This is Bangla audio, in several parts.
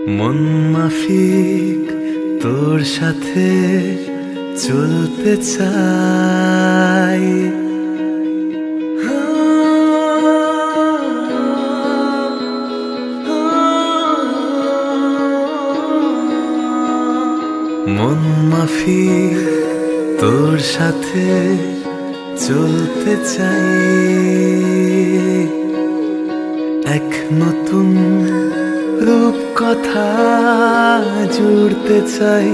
মন মাফিক তোর সাথে চলতে চাই, মন মাফিক তোর সাথে চলতে চাই, এক নতুন রূপ কথা জুড়তে চাই।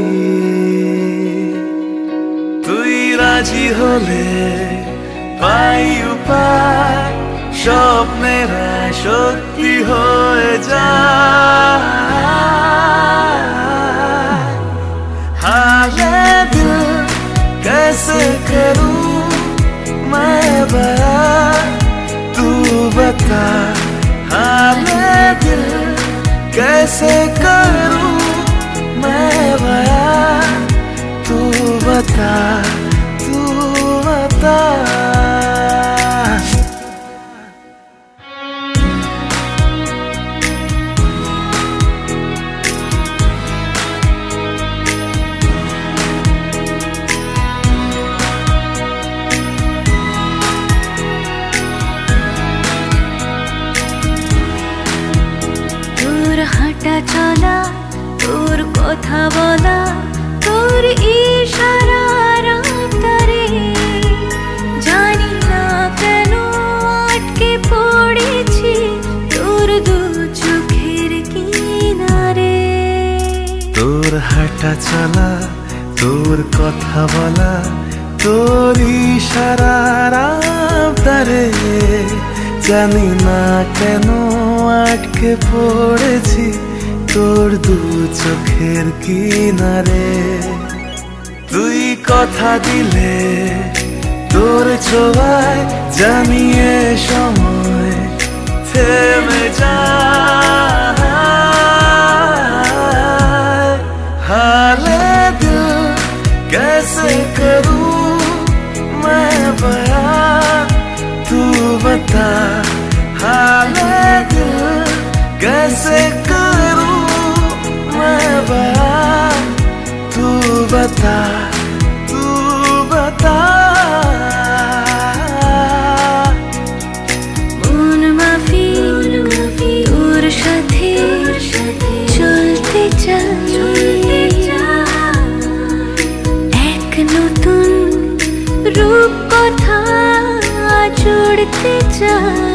তুই রাজি হলে পাই উপায়, স্বপ্নেরা সত্যি হয়ে যায়। হালে দিল कैसे करूं मैं बयां, तू बता। हाले दिल कैसे करूं मैं बयां, तू बता, तू बता। হাঁটা চলা, তোর কথা বলা, তোর ইশারার আবদারে জানি না কেন আটকে পড়েছি তোর দু চোখের কিনারে। তোর হাঁটা চলা, তোর কথা বলা, তোর ইশারার আবদারে জানি না কেন আটকে পড়েছি তোর দু চোখের কিনারে। তুই কথা দিলে তোর ছোঁয়ায় জানিয়ে সময় থেমে যায়। হালে দিল कैसे करूं मैं बयां, तू बता। हाले दिल कैसे करूं मैं बयां, तू बता, तू बता। মন মাফিক তোর সাথে চলতে চাই, এক নতুন রূপ কথা জুড়তে চাই।